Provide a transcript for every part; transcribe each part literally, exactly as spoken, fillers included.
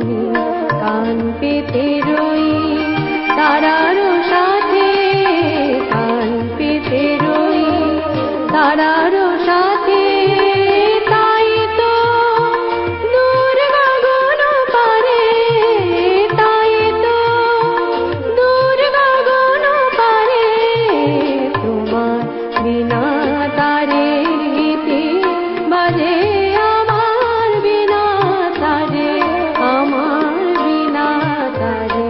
তুমি কান পেতে রই তারারও সাথে, কান পেতে রই তারারও সাথে। তাই তো দূর গগন পারে, তাই তো দূর গগন পারে তোমার বিনা তারে গীতে বাজে আমার বিনা তারে, আমার বিনা তারে।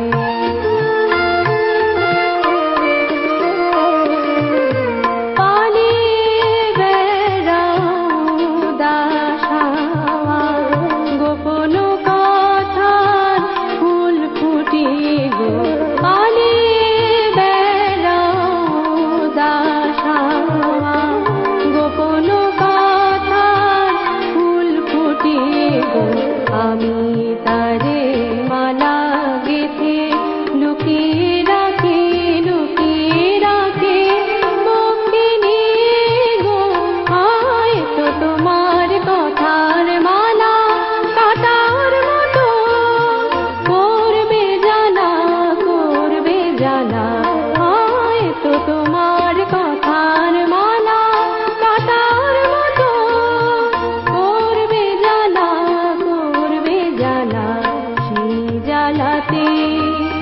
পালিয়ে বেড়াও উদাস হাওয়া, গোপন কথার ফুল ফুটিব। পালিয়ে বেড়াও উদাস হাওয়া, গোপন কথার ফুল ফুটিব। আমি তারে মালা গেথে লুকিয়ে রাখি, লুকিয়ে রাখি বন্দিনী গো। হয়তো তোমার কথার মালা কাটার মতো করবে জানা, করবে জানা। হয়তো তোমার কথার মালা কাটার মতো করবে জানা, করবে জানা। সেই জ্বালাতে